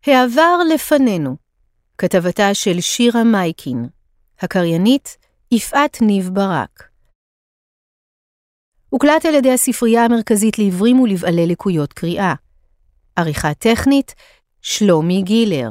העבר לפנינו, כתבתה של שירה מייקין, הקריינית יפעת ניב ברק. הוקלט על ידי הספרייה המרכזית לעיוורים ולבעלי לקויות קריאה. עריכה טכנית, שלומי גילר.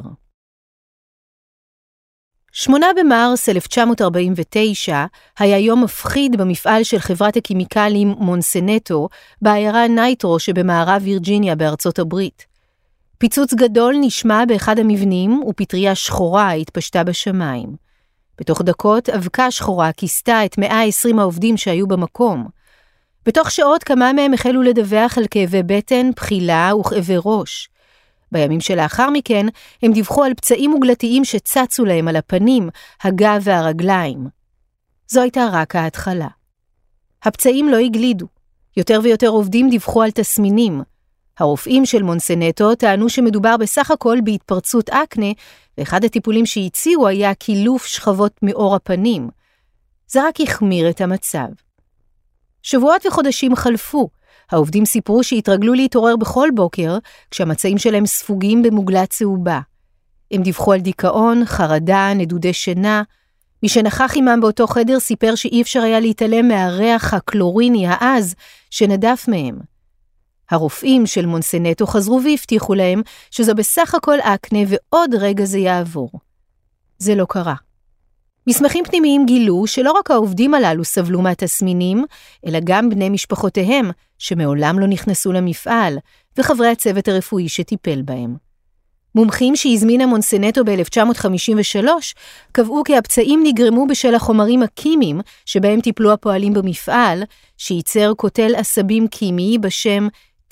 8 במרס 1949 היה יום מפחיד במפעל של חברת הכימיקלים מונסנטו בעיירה נייטרו שבמערב וירג'יניה בארצות הברית. פיצוץ גדול נשמע באחד המבנים ופטריה שחורה התפשטה בשמיים. בתוך דקות אבקה שחורה כיסתה את 120 העובדים שהיו במקום. בתוך שעות כמה מהם החלו לדווח על כאבי בטן, בחילה וכאבי ראש. בימים שלאחר מכן הם דיווחו על פצעים מוגלתיים שצצו להם על הפנים, הגב והרגליים. זו הייתה רק ההתחלה. הפצעים לא הגלידו. יותר ויותר עובדים דיווחו על תסמינים. הרופאים של מונסנטו טענו שמדובר בסך הכל בהתפרצות אקנה, ואחד הטיפולים שהציעו היה קילוף שכבות מאור הפנים. זה רק החמיר את המצב. שבועות וחודשים חלפו. העובדים סיפרו שהתרגלו להתעורר בכל בוקר, כשהמצעים שלהם ספוגים במוגלה צהובה. הם דיווחו על דיכאון, חרדה, נדודי שינה. מי שנכח עמם באותו חדר סיפר שאי אפשר היה להתעלם מהריח הקלוריני העז שנדף מהם. הרופאים של מונסנטו חזרו והבטיחו להם שזו בסך הכל אקנה ועוד רגע זה יעבור. זה לא קרה. מסמכים פנימיים גילו שלא רק העובדים הללו סבלו מהתסמינים, אלא גם בני משפחותיהם שמעולם לא נכנסו למפעל, וחברי הצוות הרפואי שטיפל בהם. מומחים שהזמינה מונסנטו ב-1953 קבעו כי הפצעים נגרמו בשל החומרים הקימיים שבהם טיפלו הפועלים במפעל, שייצר קוטל עשבים קימי בשם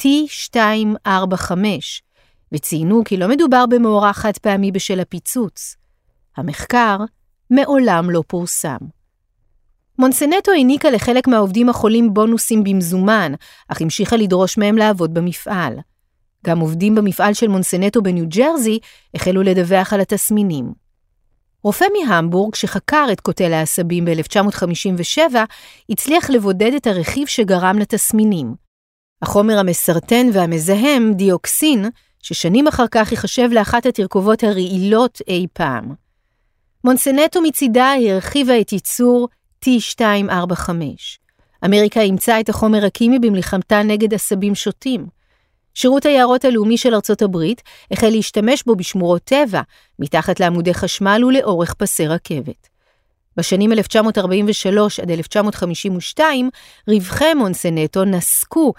T245, וציינו כי לא מדובר במאורע חד פעמי בשל הפיצוץ. המחקר מעולם לא פורסם. מונסנטו העניקה לחלק מהעובדים החולים בונוסים במזומן, אך המשיכה לדרוש מהם לעבוד במפעל. גם עובדים במפעל של מונסנטו בניו ג'רזי החלו לדווח על התסמינים. רופא מהמבורג שחקר את קוטל העשבים ב-1957 הצליח לבודד את הרכיב שגרם לתסמינים. החומר המסרטן והמזהם, דיוקסין, ששנים אחר כך ייחשב לאחת התרכובות הרעילות אי פעם. מונסנטו מצידה הרחיבה את ייצור T245. אמריקה אימצה את החומר הקימי במלחמתה נגד עשבים שוטים. שירות היערות הלאומי של ארצות הברית החל להשתמש בו בשמורות טבע, מתחת לעמודי חשמל ולאורך פסי רכבת. בשנים 1943 עד 1952, רווחי מונסנטו נסקו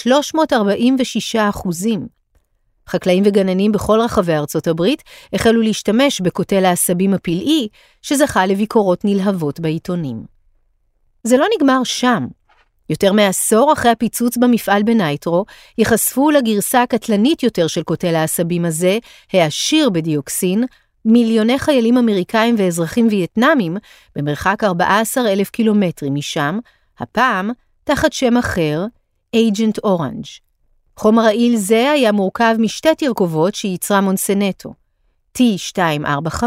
ב-346%. חקלאים וגננים בכל רחבי ארצות הברית החלו להשתמש בקוטל העשבים הפלאי, שזכה לביקורות נלהבות בעיתונים. זה לא נגמר שם. יותר מעשור אחרי הפיצוץ במפעל בנייטרו, יחשפו לגרסה הקטלנית יותר של קוטל העשבים הזה, העשיר בדיוקסין, מיליוני חיילים אמריקאים ואזרחים וייטנאמים, במרחק 14,000 קילומטרים משם, הפעם תחת שם אחר, Agent Orange. חומר רעיל זה היה מורכב משתי תרכובות שייצרה מונסנטו, T245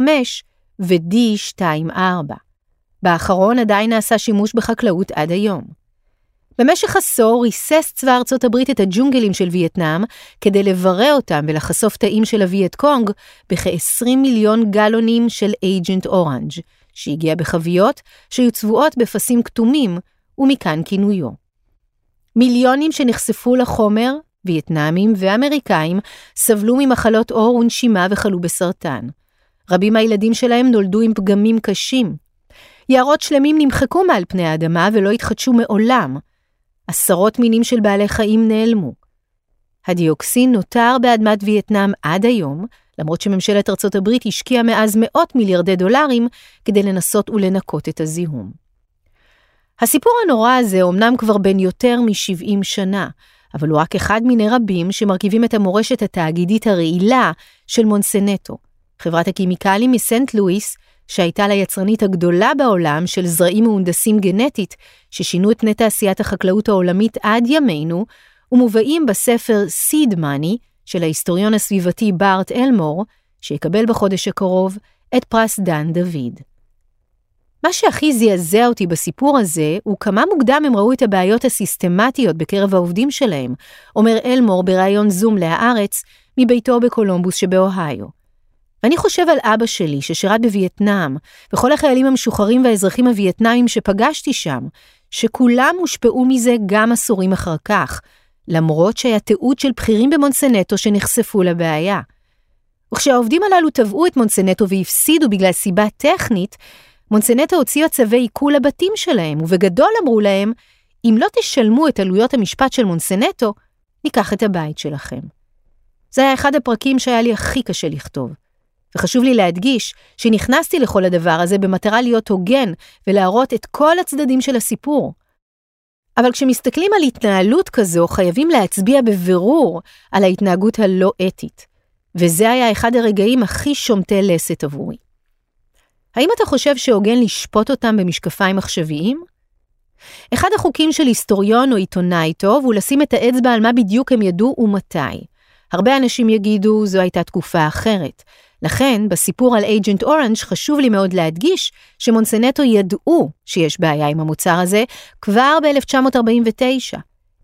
ו-D24. באחרון עדיין נעשה שימוש בחקלאות עד היום. במשך עשור ריסס צבא ארצות הברית את הג'ונגלים של וייטנאם כדי לברא אותם ולחשוף תאים של הווייט קונג בכ-20 מיליון גלונים של Agent Orange, שהגיע בחביות שהיו צבועות בפסים כתומים, ומכאן כינויו. מיליונים שנחשפו לחומר, וייטנאמים ואמריקאים, סבלו ממחלות עור ונשימה וחלו בסרטן. רבים מהילדים שלהם נולדו עם פגמים קשים. יערות שלמים נמחקו מעל פני האדמה ולא התחדשו מעולם. עשרות מינים של בעלי חיים נעלמו. הדיוקסין נותר באדמת וייטנאם עד היום, למרות שממשלת ארצות הברית השקיעה מאז מאות מיליארדי דולרים כדי לנסות ולנקות את הזיהום. הסיפור הנורא הזה אומנם כבר בין יותר מ-70 שנה, אבל הוא רק אחד מיני רבים שמרכיבים את המורשת התאגידית הרעילה של מונסנטו, חברת הכימיקלים מסנט לואיס, שהייתה ליצרנית הגדולה בעולם של זרעים מהונדסים גנטית, ששינו את פני תעשיית החקלאות העולמית עד ימינו, ומובאים בספר Seed Money של ההיסטוריון הסביבתי בארט אלמור, שיקבל בחודש הקרוב את פרס דן דוד. מה שהכי זעזע אותי בסיפור הזה, הוא כמה מוקדם הם ראו את הבעיות הסיסטמטיות בקרב העובדים שלהם, אומר אלמור בראיון זום להארץ, מביתו בקולומבוס שבאוהיו. ואני חושב על אבא שלי ששירת בווייטנאם, וכל החיילים המשוחררים והאזרחים הווייטנאמים שפגשתי שם, שכולם הושפעו מזה גם עשורים אחר כך, למרות שהיה תיעוד של בכירים במונסנטו שנחשפו לבעיה. וכשהעובדים הללו תבעו את מונסנטו והפסידו בגלל סיבה טכנית, מונסנטו הוציאו צווי עיקול לבתים שלהם, ובגדול אמרו להם, אם לא תשלמו את עלויות המשפט של מונסנטו, ניקח את הבית שלכם. זה היה אחד הפרקים שהיה לי הכי קשה לכתוב. וחשוב לי להדגיש שנכנסתי לכל הדבר הזה במטרה להיות הוגן ולהראות את כל הצדדים של הסיפור. אבל כשמסתכלים על התנהלות כזו, חייבים להצביע בבירור על ההתנהגות הלא אתית. וזה היה אחד הרגעים הכי שומטי לסת עבורי. האם אתה חושב שהוגן לשפוט אותם במשקפיים מחשביים? אחד החוקים של היסטוריון או עיתונאי טוב הוא לשים את האצבע על מה בדיוק הם ידעו ומתי. הרבה אנשים יגידו, זו הייתה תקופה אחרת. לכן, בסיפור על אייג'נט אורנג' חשוב לי מאוד להדגיש שמונסנטו ידעו שיש בעיה עם המוצר הזה כבר ב-1949.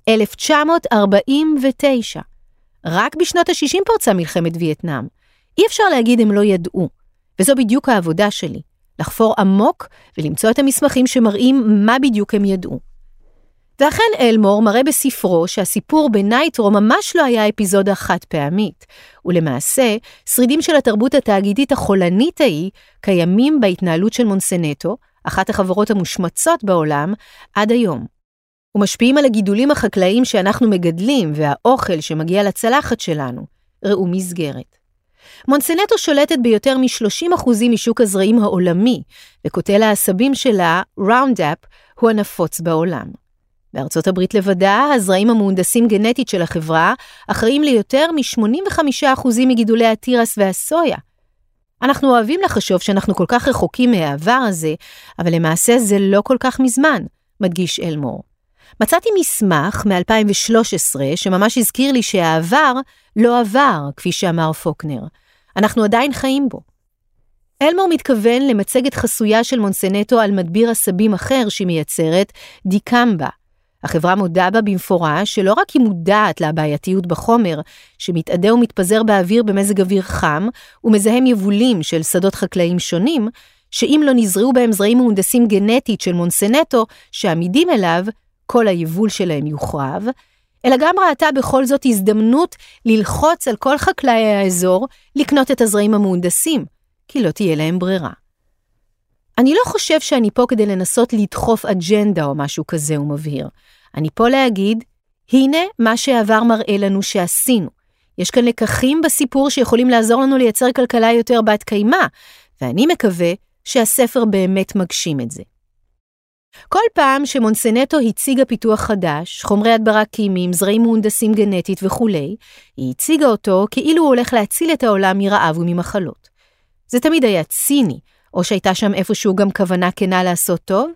1949. רק בשנות ה-60 פרצה מלחמת וייטנאם. אי אפשר להגיד הם לא ידעו. וזו בדיוק העבודה שלי. לחפור עמוק ולמצוא את המסמכים שמראים מה בדיוק הם ידעו. ואכן אלמור מראה בספרו שהסיפור בנייטרו ממש לא היה אפיזודה חד פעמית, ולמעשה שרידים של התרבות התאגידית החולנית ההיא קיימים בהתנהלות של מונסנטו, אחת החברות המושמצות בעולם, עד היום. ומשפיעים על הגידולים החקלאיים שאנחנו מגדלים והאוכל שמגיע לצלחת שלנו. ראו מסגרת. מונסנטו שולטת ביותר מ-30% משוק הזרעים העולמי, וקוטל העשבים שלה, ראונדאפ, הוא הנפוץ בעולם. בארצות הברית לבדה, הזרעים המהונדסים גנטית של החברה אחראים ליותר מ-85% מגידולי התירס והסויה. אנחנו אוהבים לחשוב שאנחנו כל כך רחוקים מהעבר הזה, אבל למעשה זה לא כל כך מזמן, מדגיש אלמור. מצאתי מסמך מ-2013 שממש הזכיר לי שהעבר לא עבר, כפי שאמר פוקנר. אנחנו עדיין חיים בו. אלמור מתכוון למצגת חסויה של מונסנטו על מדביר עשבים אחר שהיא מייצרת, דיקמבה. החברה מודה בה במפורש שלא רק היא מודעת לבעייתיות בחומר, שמתעדה ומתפזר באוויר במזג אוויר חם, ומזהם יבולים של שדות חקלאיים שונים, שאם לא נזרעו בהם זרעים מהונדסים גנטית של מונסנטו, שעמידים אליו, כל היבול שלהם יוחרב, אלא גם ראתה בכל זאת הזדמנות ללחוץ על כל חקלאי האזור לקנות את הזרעים המהונדסים, כי לא תהיה להם ברירה. אני לא חושב שאני פה כדי לנסות לדחוף אג'נדה או משהו כזה, הוא מבהיר. אני פה להגיד, הנה מה שהעבר מראה לנו שעשינו. יש כאן לקחים בסיפור שיכולים לעזור לנו לייצר כלכלה יותר בת קיימה, ואני מקווה שהספר באמת מגשים את זה. כל פעם שמונסנטו הציגה פיתוח חדש, חומרי הדברה קימיים, זרעים מהונדסים גנטית וכו', היא הציגה אותו כאילו הוא הולך להציל את העולם מרעב וממחלות. זה תמיד היה ציני, או שהייתה שם איפשהו גם כוונה כנה לעשות טוב?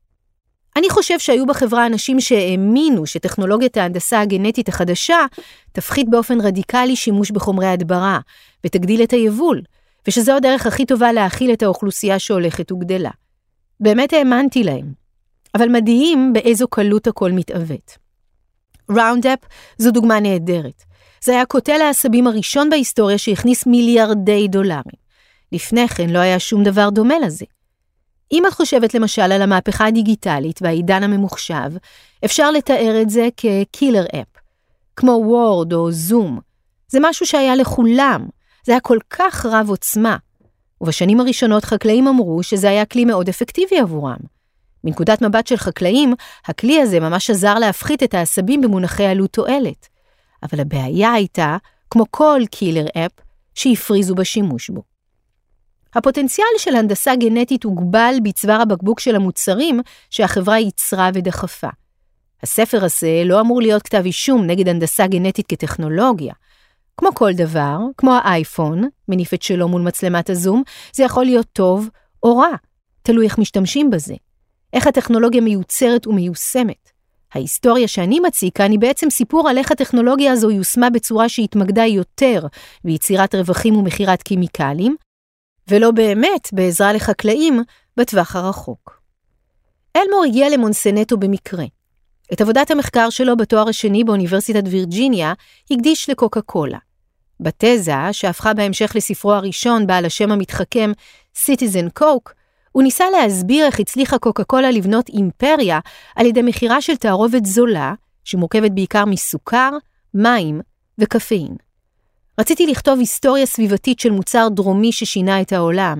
אני חושב שהיו בחברה אנשים שהאמינו שטכנולוגיית ההנדסה הגנטית החדשה תפחית באופן רדיקלי שימוש בחומרי הדברה, ותגדיל את היבול, ושזו הדרך הכי טובה להאכיל את האוכלוסייה שהולכת וגדלה. באמת האמנתי להם. אבל מדהים באיזו קלות הכל מתעוות. ראונדאפ זו דוגמה נהדרת. זה היה קוטל העשבים הראשון בהיסטוריה שהכניס מיליארדי דולרים. לפני כן לא היה שום דבר דומה לזה. אם את חושבת למשל על המהפכה הדיגיטלית והעידן הממוחשב, אפשר לתאר את זה כקילר אפ, כמו וורד או זום. זה משהו שהיה לכולם, זה היה כל כך רב עוצמה. ובשנים הראשונות חקלאים אמרו שזה היה כלי מאוד אפקטיבי עבורם. מנקודת מבט של חקלאים, הכלי הזה ממש עזר להפחית את העשבים במונחי עלות תועלת. אבל הבעיה הייתה, כמו כל קילר אפ, שהפריזו בשימוש בו. הפוטנציאל של הנדסה גנטית הוגבל בצוואר הבקבוק של המוצרים שהחברה ייצרה ודחפה. הספר הזה לא אמור להיות כתב אישום נגד הנדסה גנטית כטכנולוגיה. כמו כל דבר, כמו האייפון, מניף את שלו מול מצלמת הזום, זה יכול להיות טוב או רע, תלוי איך משתמשים בזה. איך הטכנולוגיה מיוצרת ומיושמת. ההיסטוריה שאני מציג כאן היא בעצם סיפור על איך הטכנולוגיה הזו יושמה בצורה שהתמקדה יותר ביצירת רווחים ומחירת קימיקלים, ולא באמת בעזרה לחקלאים בטווח הרחוק. אלמור הגיע למונסנטו במקרה. את עבודת המחקר שלו בתואר השני באוניברסיטת וירג'יניה הקדיש לקוקה קולה. בתזה, שהפכה בהמשך לספרו הראשון בעל השם המתחכם Citizen Coke, הוא ניסה להסביר איך הצליחה קוקה קולה לבנות אימפריה על ידי מחירה של תערובת זולה, שמורכבת בעיקר מסוכר, מים וקפאין. רציתי לכתוב היסטוריה סביבתית של מוצר דרומי ששינה את העולם,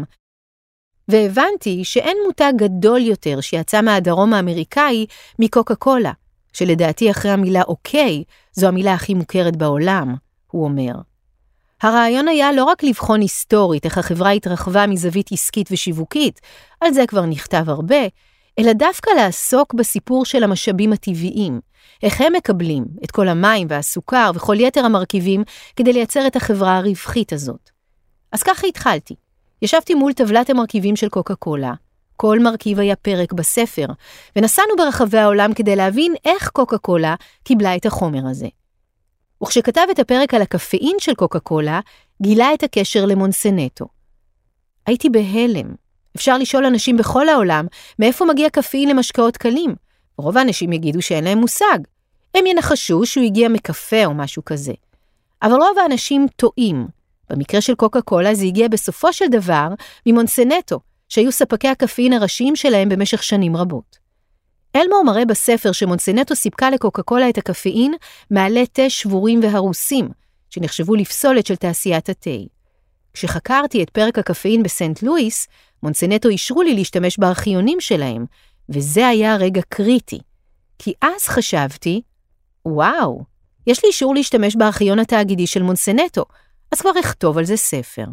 והבנתי שאין מותג גדול יותר שיצא מהדרום האמריקאי מקוקה קולה, שלדעתי אחרי המילה אוקיי, זו המילה הכי מוכרת בעולם, הוא אומר. הרעיון היה לא רק לבחון היסטורית איך החברה התרחבה מזווית עסקית ושיווקית, על זה כבר נכתב הרבה, אלא דווקא לעסוק בסיפור של המשאבים הטבעיים, איך הם מקבלים את כל המים והסוכר וכל יתר המרכיבים כדי לייצר את החברה הרווחית הזאת. אז ככה התחלתי. ישבתי מול טבלת המרכיבים של קוקה קולה, כל מרכיב היה פרק בספר, ונסענו ברחבי העולם כדי להבין איך קוקה קולה קיבלה את החומר הזה. וכשכתב את הפרק על הקפאין של קוקה קולה, גילה את הקשר למונסנטו. הייתי בהלם. אפשר לשאול אנשים בכל העולם מאיפה מגיע קפאין למשקאות קלים. רוב האנשים יגידו שאין להם מושג. הם ינחשו שהוא הגיע מקפה או משהו כזה. אבל רוב האנשים טועים. במקרה של קוקה קולה זה הגיע בסופו של דבר ממונסנטו, שהיו ספקי הקפאין הראשיים שלהם במשך שנים רבות. אלמור מראה בספר שמונסנטו סיפקה לקוקה קולה את הקפאין מעלי תה שבורים והרוסים, שנחשבו לפסולת של תעשיית התה. כשחקרתי את פרק הקפאין בסנט לואיס, מונסנטו אישרו לי להשתמש בארכיונים שלהם, וזה היה רגע קריטי. כי אז חשבתי, וואו, יש לי אישור להשתמש בארכיון התאגידי של מונסנטו, אז כבר אכתוב על זה ספר.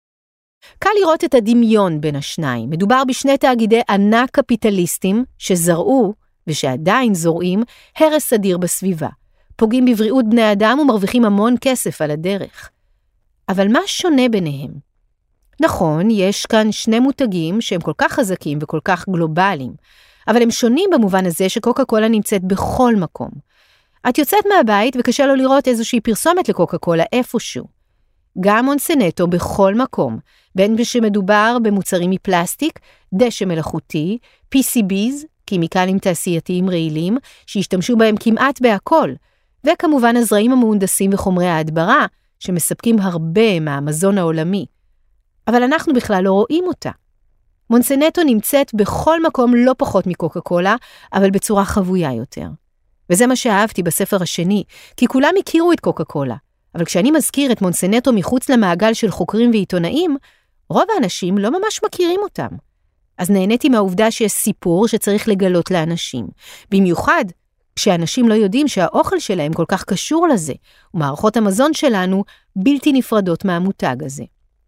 קל לראות את הדמיון בין השניים. מדובר בשני תאגידי ענק קפיטליסטים שזרעו, ושעדיין זורעים, הרס אדיר בסביבה. פוגעים בבריאות בני אדם ומרוויחים המון כסף על הדרך. אבל מה שונה ביניהם? נכון, יש כאן שני מותגים שהם כל כך חזקים וכל כך גלובליים, אבל הם שונים במובן הזה שקוקה קולה נמצאת בכל מקום. את יוצאת מהבית וקשה לו לראות איזושהי פרסומת לקוקה קולה איפשהו. גם מונסנטו בכל מקום, בין שמדובר במוצרים מפלסטיק, דשא מלאכותי, PCBs, כימיקלים תעשייתיים רעילים, שהשתמשו בהם כמעט בהכל, וכמובן הזרעים המהונדסים וחומרי ההדברה, שמספקים הרבה מהמזון העולמי. אבל אנחנו בכלל לא רואים אותה. מונסנטו נמצאת בכל מקום לא פחות מקוקה קולה, אבל בצורה חבויה יותר. וזה מה שאהבתי בספר השני, כי כולם הכירו את קוקה קולה. אבל כשאני מזכיר את מונסנטו מחוץ למעגל של חוקרים ועיתונאים, רוב האנשים לא ממש מכירים אותם. אז נהניתי מהעובדה שיש סיפור שצריך לגלות לאנשים. במיוחד כשאנשים לא יודעים שהאוכל שלהם כל כך קשור לזה, ומערכות המזון שלנו בלתי נפרדות מהמותג הזה.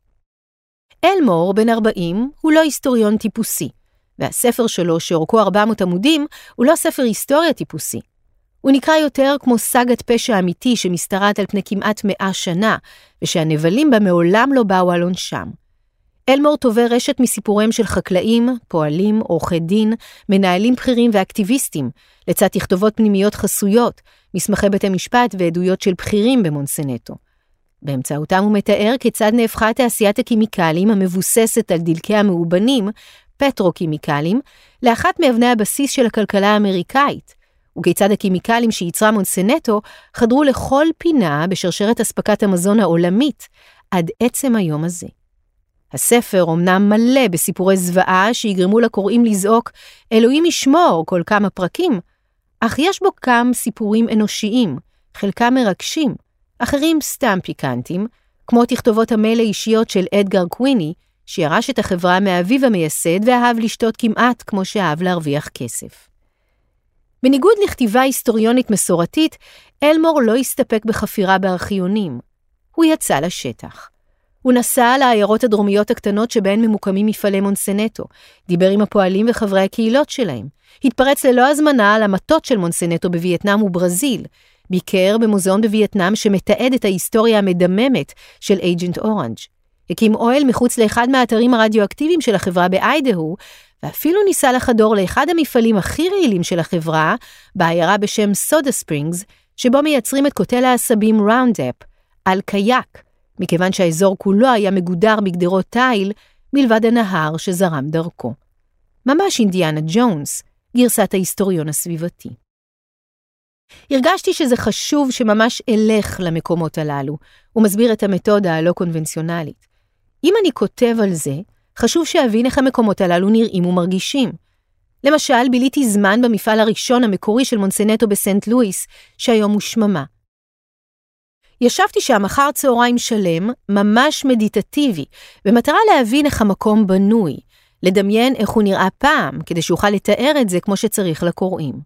אלמור, בן 40, הוא לא היסטוריון טיפוסי, והספר שלו, שאורכו 400 עמודים, הוא לא ספר היסטוריה טיפוסי. הוא נקרא יותר כמו סגת פשע אמיתי שמסתרעת על פני כמעט 100 שנה, ושהנבלים בה מעולם לא באו על עונשם. אלמור תובע רשת מסיפוריהם של חקלאים, פועלים, עורכי דין, מנהלים בכירים ואקטיביסטים, לצד תכתובות פנימיות חסויות, מסמכי בית המשפט ועדויות של בכירים במונסנטו. באמצעותם הוא מתאר כיצד נהפכה תעשיית הכימיקלים המבוססת על דלקי המאובנים, פטרוכימיקלים, לאחת מאבני הבסיס של הכלכלה האמריקאית, וכיצד הכימיקלים שייצרה מונסנטו חדרו לכל פינה בשרשרת אספקת המזון העולמית, עד עצם היום הזה. הספר אומנם מלא בסיפורי זוועה שיגרמו לקוראים לזעוק, אלוהים ישמור כל כמה פרקים, אך יש בו כמה סיפורים אנושיים, חלקם מרגשים, אחרים סתם פיקנטים, כמו תכתובות המייל האישיות של אדגר קוויני, שירש את החברה מאביו המייסד ואהב לשתות כמעט כמו שאהב להרוויח כסף. בניגוד לכתיבה היסטוריונית מסורתית, אלמור לא הסתפק בחפירה בארכיונים. הוא יצא לשטח. הוא נסע לעיירות הדרומיות הקטנות שבהן ממוקמים מפעלי מונסנטו, דיבר עם הפועלים וחברי הקהילות שלהם, התפרץ ללא הזמנה על המטות של מונסנטו בווייטנאם וברזיל, ביקר במוזיאון בווייטנאם שמתעד את ההיסטוריה המדממת של אייג'נט אורנג', הקים אוהל מחוץ לאחד מהאתרים הרדיואקטיביים של החברה באיידהו, ואפילו ניסה לחדור לאחד המפעלים הכי רעילים של החברה, בעיירה בשם סודה ספרינגס, שבו מייצרים את קוטל העשבים ראונדאפ, על קייק, מכיוון שהאזור כולו היה מגודר בגדרות תיל, מלבד הנהר שזרם דרכו. ממש אינדיאנה ג'ונס, גרסת ההיסטוריון הסביבתי. הרגשתי שזה חשוב שממש אלך למקומות הללו, ומסביר את המתודה הלא קונבנציונלית. אם אני כותב על זה, חשוב שאבין איך המקומות הללו נראים ומרגישים. למשל, ביליתי זמן במפעל הראשון המקורי של מונסנטו בסנט לואיס, שהיום הוא שממה. ישבתי שם אחר צהריים שלם, ממש מדיטטיבי, במטרה להבין איך המקום בנוי, לדמיין איך הוא נראה פעם, כדי שאוכל לתאר את זה כמו שצריך לקוראים.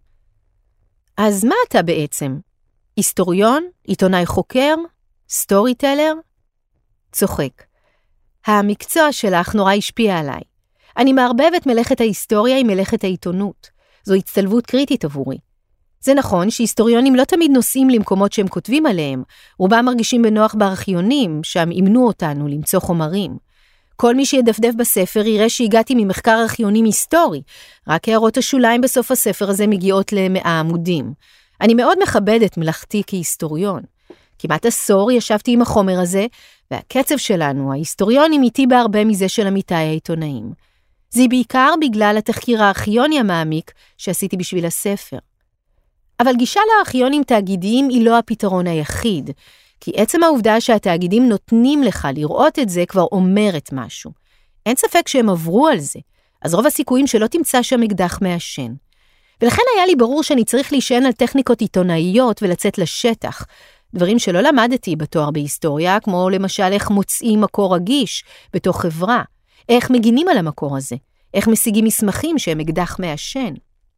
אז מה אתה בעצם? היסטוריון? עיתונאי חוקר? סטורי טלר? צוחק. המקצוע שלך נורא השפיע עליי. אני מערבבת מלאכת ההיסטוריה עם מלאכת העיתונות. זו הצטלבות קריטית עבורי. זה נכון שהיסטוריונים לא תמיד נוסעים למקומות שהם כותבים עליהם, רובם מרגישים בנוח בארכיונים, שם אימנו אותנו למצוא חומרים. כל מי שידפדף בספר יראה שהגעתי ממחקר ארכיונים היסטורי, רק הערות השוליים בסוף הספר הזה מגיעות ל100 עמודים. אני מאוד מכבדת מלאכתי כהיסטוריון. כמעט עשור ישבתי עם החומר הזה, והקצב שלנו, ההיסטוריונים, איתי בהרבה מזה של עמיתי העיתונאים. זה בעיקר בגלל התחקיר הארכיוני המעמיק שעשיתי בשביל הספר. אבל גישה לארכיונים תאגידיים היא לא הפתרון היחיד, כי עצם העובדה שהתאגידים נותנים לך לראות את זה כבר אומרת משהו. אין ספק שהם עברו על זה, אז רוב הסיכויים שלא תמצא שם אקדח מעשן. ולכן היה לי ברור שאני צריך להישען על טכניקות עיתונאיות ולצאת לשטח, דברים שלא למדתי בתואר בהיסטוריה, כמו למשל איך מוצאים מקור רגיש בתוך חברה, איך מגינים על המקור הזה, איך משיגים מסמכים שהם אקדח מעשן.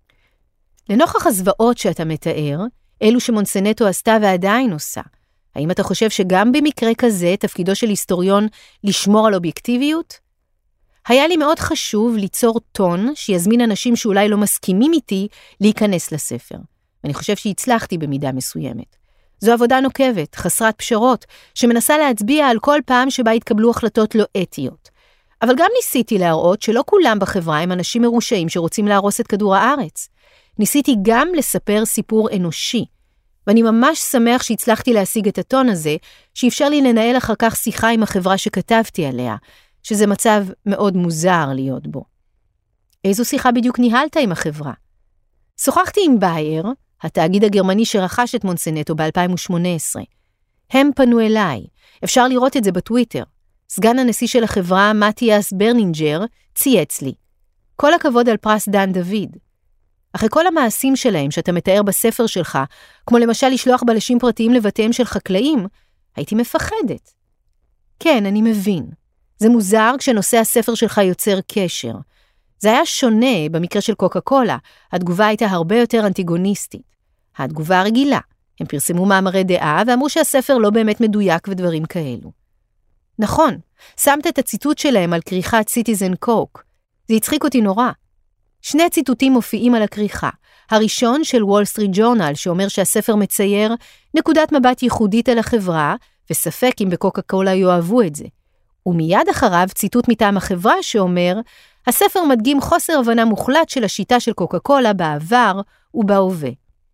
לנוכח הזוועות שאתה מתאר, אלו שמונסנטו עשתה ועדיין עושה, האם אתה חושב שגם במקרה כזה תפקידו של היסטוריון לשמור על אובייקטיביות? היה לי מאוד חשוב ליצור טון שיזמין אנשים שאולי לא מסכימים איתי להיכנס לספר. ואני חושב שהצלחתי במידה מסוימת. זו עבודה נוקבת, חסרת פשרות, שמנסה להצביע על כל פעם שבה התקבלו החלטות לא אתיות. אבל גם ניסיתי להראות שלא כולם בחברה הם אנשים מרושעים שרוצים להרוס את כדור הארץ. ניסיתי גם לספר סיפור אנושי, ואני ממש שמח שהצלחתי להשיג את הטון הזה, שאפשר לי לנהל אחר כך שיחה עם החברה שכתבתי עליה, שזה מצב מאוד מוזר להיות בו. איזו שיחה בדיוק ניהלת עם החברה? שוחחתי עם בייר, התאגיד הגרמני שרכש את מונסנטו ב-2018. הם פנו אליי, אפשר לראות את זה בטוויטר. סגן הנשיא של החברה, מתיאס ברנינג'ר, צייץ לי. כל הכבוד על פרס דן דוד. אחרי כל המעשים שלהם שאתה מתאר בספר שלך, כמו למשל לשלוח בלשים פרטיים לבתיהם של חקלאים, הייתי מפחדת. כן, אני מבין. זה מוזר כשנושא הספר שלך יוצר קשר. זה היה שונה במקרה של קוקה קולה, התגובה הייתה הרבה יותר אנטיגוניסטית. התגובה הרגילה, הם פרסמו מאמרי דעה ואמרו שהספר לא באמת מדויק ודברים כאלו. נכון, שמת את הציטוט שלהם על כריכת סיטיזן קוק. זה הצחיק אותי נורא. שני ציטוטים מופיעים על הכריכה. הראשון של וול סטריט ג'ורנל שאומר שהספר מצייר נקודת מבט ייחודית על החברה, וספק אם בקוקה קולה יאהבו את זה. ומיד אחריו ציטוט מטעם החברה שאומר, הספר מדגים חוסר הבנה מוחלט של השיטה של קוקה קולה בעבר ובהווה.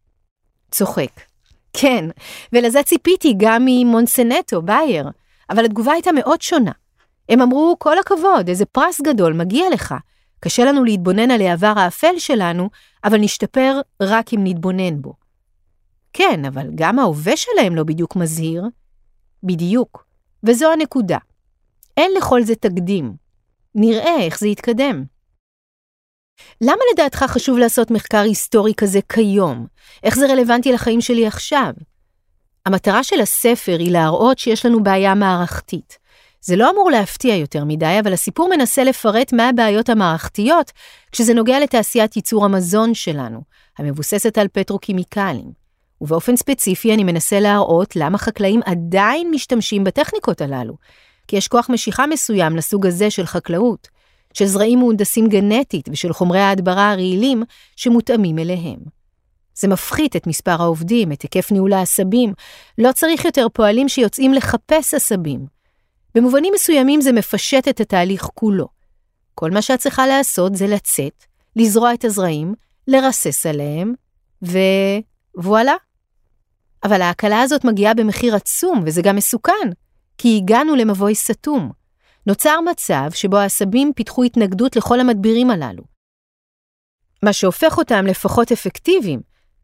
צוחק. כן, ולזה ציפיתי גם ממונסנטו, בייר, אבל התגובה הייתה מאוד שונה. הם אמרו, כל הכבוד, איזה פרס גדול מגיע לך. קשה לנו להתבונן על העבר האפל שלנו, אבל נשתפר רק אם נתבונן בו. כן, אבל גם ההווה שלהם לא בדיוק מזהיר. בדיוק, וזו הנקודה. אין לכל זה תקדים. נראה איך זה יתקדם. למה לדעתך חשוב לעשות מחקר היסטורי כזה כיום? איך זה רלוונטי לחיים שלי עכשיו? המטרה של הספר היא להראות שיש לנו בעיה מערכתית. זה לא אמור להפתיע יותר מדי, אבל הסיפור מנסה לפרט מה הבעיות המערכתיות כשזה נוגע לתעשיית ייצור המזון שלנו, המבוססת על פטרוקימיקלים. ובאופן ספציפי אני מנסה להראות למה חקלאים עדיין משתמשים בטכניקות הללו, כי יש כוח משיכה מסוים לסוג הזה של חקלאות, של זרעים מהונדסים גנטית ושל חומרי ההדברה הרעילים שמותאמים אליהם. זה מפחית את מספר העובדים, את היקף ניהול העשבים, לא צריך יותר פועלים שיוצאים לחפש עשבים. במובנים מסוימים זה מפשט את התהליך כולו. כל מה שאת צריכה לעשות זה לצאת, לזרוע את הזרעים, לרסס עליהם, ווואלה. אבל ההקלה הזאת מגיעה במחיר עצום, וזה גם מסוכן, כי הגענו למבוי סתום. נוצר מצב שבו העשבים פיתחו התנגדות לכל המדבירים הללו. מה שהופך אותם לפחות אפקטיביים,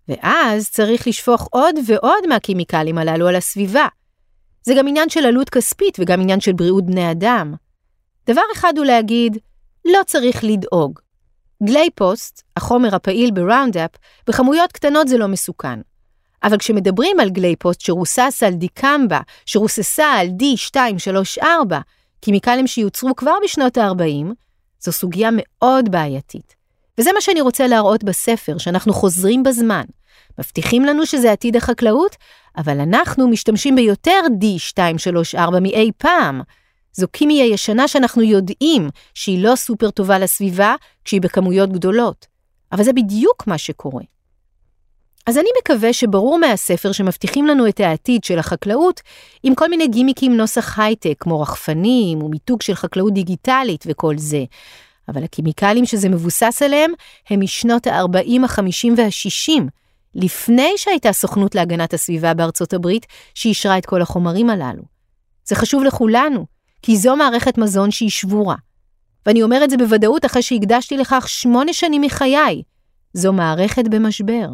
ואז צריך לשפוך עוד ועוד מהכימיקלים הללו על הסביבה. זה גם עניין של עלות כספית וגם עניין של בריאות בני אדם. דבר אחד הוא להגיד, לא צריך לדאוג. גלייפוסט, החומר הפעיל בראונדאפ, בכמויות קטנות זה לא מסוכן. אבל כשמדברים על גלייפוסט שרוסס על דיקמבה, שרוססה על D234, כימיקלים שיוצרו כבר בשנות ה-40, זו סוגיה מאוד בעייתית. וזה מה שאני רוצה להראות בספר, שאנחנו חוזרים בזמן. מבטיחים לנו שזה עתיד החקלאות, אבל אנחנו משתמשים ביותר D234 מאי פעם. זו כימיה ישנה שאנחנו יודעים שהיא לא סופר טובה לסביבה כשהיא בכמויות גדולות. אבל זה בדיוק מה שקורה. אז אני מקווה שברור מהספר שמבטיחים לנו את העתיד של החקלאות עם כל מיני גימיקים נוסח הייטק, כמו רחפנים ומיתוג של חקלאות דיגיטלית וכל זה. אבל הכימיקלים שזה מבוסס עליהם הם משנות ה-40, ה-50 וה-60, לפני שהייתה סוכנות להגנת הסביבה בארצות הברית שאישרה את כל החומרים הללו. זה חשוב לכולנו, כי זו מערכת מזון שהיא שבורה. ואני אומר את זה בוודאות אחרי שהקדשתי לכך 8 שנים מחיי. זו מערכת במשבר.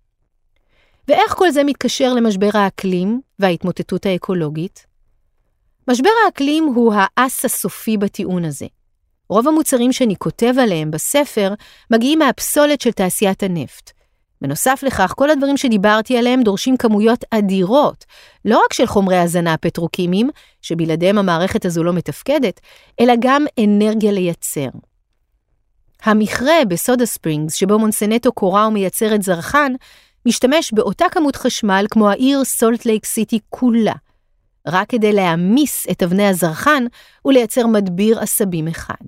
ואיך כל זה מתקשר למשבר האקלים וההתמוטטות האקולוגית? משבר האקלים הוא האס הסופי בטיעון הזה. רוב המוצרים שאני כותב עליהם בספר מגיעים מהפסולת של תעשיית הנפט. בנוסף לכך, כל הדברים שדיברתי עליהם דורשים כמויות אדירות, לא רק של חומרי הזנה פטרוקימיים, שבלעדיהם המערכת הזו לא מתפקדת, אלא גם אנרגיה לייצר. המכרה בסודה ספרינגס, שבו מונסנטו קורה ומייצרת זרחן, משתמש באותה כמות חשמל כמו העיר סולט לייק סיטי כולה, רק כדי להעמיס את אבני הזרחן ולייצר מדביר עשבים אחד.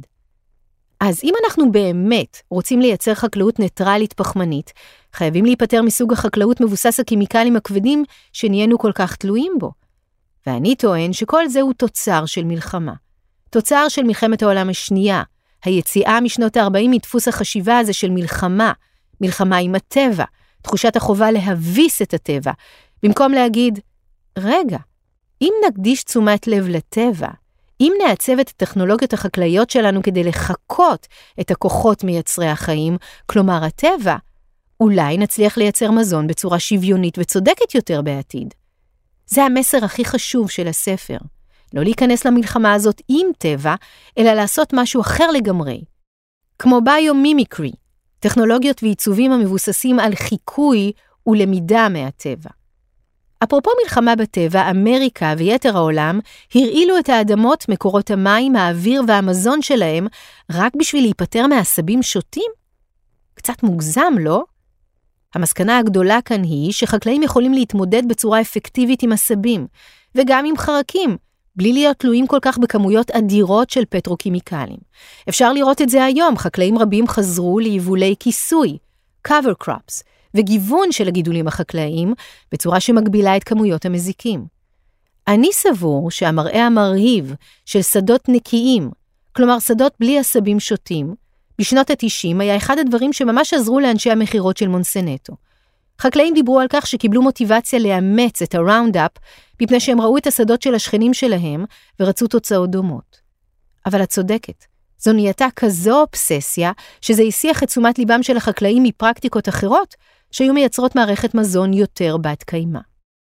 אז אם אנחנו באמת רוצים לייצר חקלאות ניטרלית פחמנית, חייבים להיפטר מסוג החקלאות מבוסס הכימיקלים הכבדים שנהיינו כל כך תלויים בו. ואני טוען שכל זה הוא תוצר של מלחמה. תוצר של מלחמת העולם השנייה, היציאה משנות ה-40 מדפוס החשיבה הזה של מלחמה, מלחמה עם הטבע, תחושת החובה להביס את הטבע, במקום להגיד, רגע, אם נקדיש תשומת לב לטבע, אם נעצב את הטכנולוגיות החקלאיות שלנו כדי לחקות את הכוחות מייצרי החיים, כלומר הטבע, אולי נצליח לייצר מזון בצורה שוויונית וצודקת יותר בעתיד. זה המסר הכי חשוב של הספר. לא להיכנס למלחמה הזאת עם טבע, אלא לעשות משהו אחר לגמרי. כמו ביומימיקרי, טכנולוגיות ועיצובים המבוססים על חיקוי ולמידה מהטבע. אפרופו מלחמה בטבע, אמריקה ויתר העולם הרעילו את האדמות, מקורות המים, האוויר והמזון שלהם רק בשביל להיפטר מעשבים שוטים? קצת מוגזם, לא? המסקנה הגדולה כאן היא שחקלאים יכולים להתמודד בצורה אפקטיבית עם עשבים, וגם עם חרקים, בלי להיות תלויים כל כך בכמויות אדירות של פטרוכימיקלים. אפשר לראות את זה היום, חקלאים רבים חזרו ליבולי כיסוי, cover crops, וגיוון של הגידולים החקלאיים בצורה שמגבילה את כמויות המזיקים. אני סבור שהמראה המרהיב של שדות נקיים, כלומר שדות בלי עשבים שוטים, בשנות ה-90 היה אחד הדברים שממש עזרו לאנשי המחירות של מונסנטו. חקלאים דיברו על כך שקיבלו מוטיבציה לאמץ את הראונדאפ, מפני שהם ראו את השדות של השכנים שלהם ורצו תוצאות דומות. אבל את צודקת, זו נהייתה כזו אובססיה, שזה הסיח את תשומת ליבם של החקלאים מפרקטיקות אחרות, שהיו מייצרות מערכת מזון יותר בת קיימה.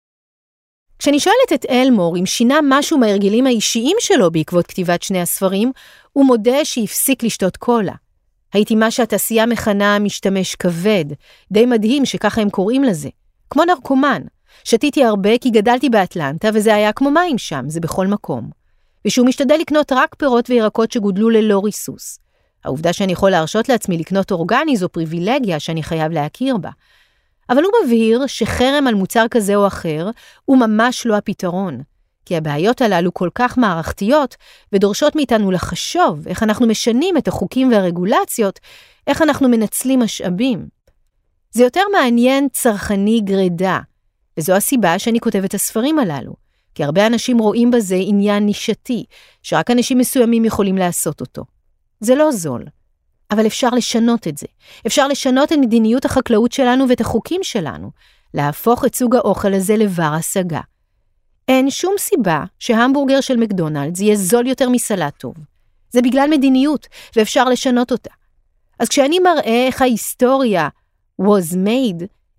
כשאני שואלת את אלמור אם שינה משהו מההרגלים האישיים שלו בעקבות כתיבת שני הספרים, הוא מודה שהפסיק לשתות קולה. הייתי מה שהתעשייה מכנה משתמש כבד, די מדהים שככה הם קוראים לזה, כמו נרקומן. שתיתי הרבה כי גדלתי באטלנטה וזה היה כמו מים שם, זה בכל מקום. ושהוא משתדל לקנות רק פירות וירקות שגודלו ללא ריסוס. העובדה שאני יכול להרשות לעצמי לקנות אורגני זו פריבילגיה שאני חייב להכיר בה. אבל הוא מבהיר שחרם על מוצר כזה או אחר הוא ממש לא הפתרון, כי הבעיות הללו כל כך מערכתיות ודורשות מאיתנו לחשוב איך אנחנו משנים את החוקים והרגולציות, איך אנחנו מנצלים משאבים. זה יותר מעניין צרכני גרידה, וזו הסיבה שאני כותבת את הספרים הללו, כי הרבה אנשים רואים בזה עניין נישתי, שרק אנשים מסוימים יכולים לעשות אותו. זה לא זול, אבל אפשר לשנות את זה. אפשר לשנות את מדיניות החקלאות שלנו ואת החוקים שלנו, להפוך את סוג האוכל הזה לבר השגה. אין שום סיבה שהמבורגר של מקדונלדס יהיה זול יותר מסלט טוב. זה בגלל מדיניות, ואפשר לשנות אותה. אז כשאני מראה איך ההיסטוריה was made,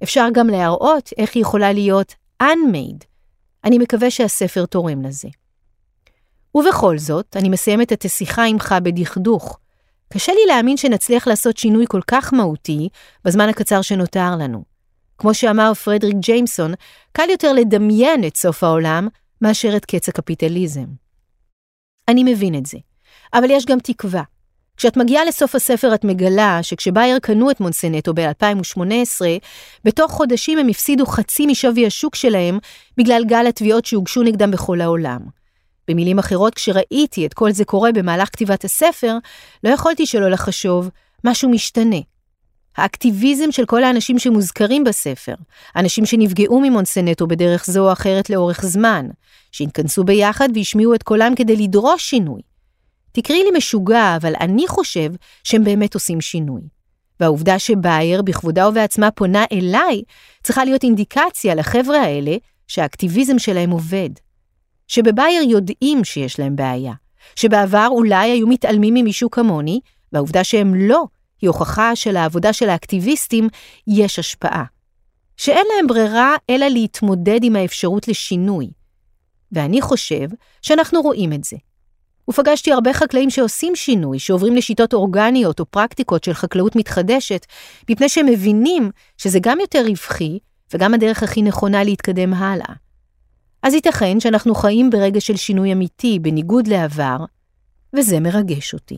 אפשר גם להראות איך היא יכולה להיות unmade. אני מקווה שהספר תורם לזה. ובכל זאת, אני מסיימת את השיחה עמך בדכדוך. קשה לי להאמין שנצליח לעשות שינוי כל כך מהותי בזמן הקצר שנותר לנו. כמו שאמר פרדריק ג'יימסון, קל יותר לדמיין את סוף העולם מאשר את קץ הקפיטליזם. אני מבין את זה, אבל יש גם תקווה. כשאת מגיעה לסוף הספר את מגלה שכשבייר קנו את מונסנטו ב-2018, בתוך חודשים הם הפסידו חצי משווי השוק שלהם בגלל גל התביעות שהוגשו נגדם בכל העולם. במילים אחרות, כשראיתי את כל זה קורה במהלך כתיבת הספר, לא יכולתי שלא לחשוב, משהו משתנה. האקטיביזם של כל האנשים שמוזכרים בספר, אנשים שנפגעו ממונסנטו בדרך זו או אחרת לאורך זמן, שהתכנסו ביחד והשמיעו את קולם כדי לדרוש שינוי. תקראי לי משוגע, אבל אני חושב שהם באמת עושים שינוי. והעובדה שבייר בכבודה ובעצמה פונה אליי, צריכה להיות אינדיקציה לחבר'ה האלה שהאקטיביזם שלהם עובד. שבבייר יודעים שיש להם בעיה. שבעבר אולי היו מתעלמים ממישהו כמוני, והעובדה שהם לא, היא הוכחה של העבודה של האקטיביסטים, יש השפעה. שאין להם ברירה אלא להתמודד עם האפשרות לשינוי. ואני חושב שאנחנו רואים את זה. ופגשתי הרבה חקלאים שעושים שינוי, שעוברים לשיטות אורגניות או פרקטיקות של חקלאות מתחדשת, מפני שהם מבינים שזה גם יותר רווחי, וגם הדרך הכי נכונה להתקדם הלאה. אז ייתכן שאנחנו חיים ברגע של שינוי אמיתי, בניגוד לעבר, וזה מרגש אותי.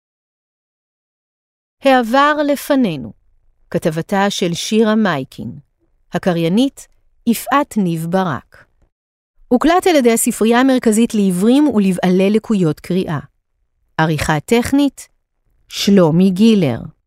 העבר לפנינו, כתבתה של שירה מייקין, הקריינית יפעת ניב ברק. הוקלט על ידי הספרייה המרכזית לעיוורים ולבעלי לקויות קריאה. עריכה טכנית, שלומי גילר.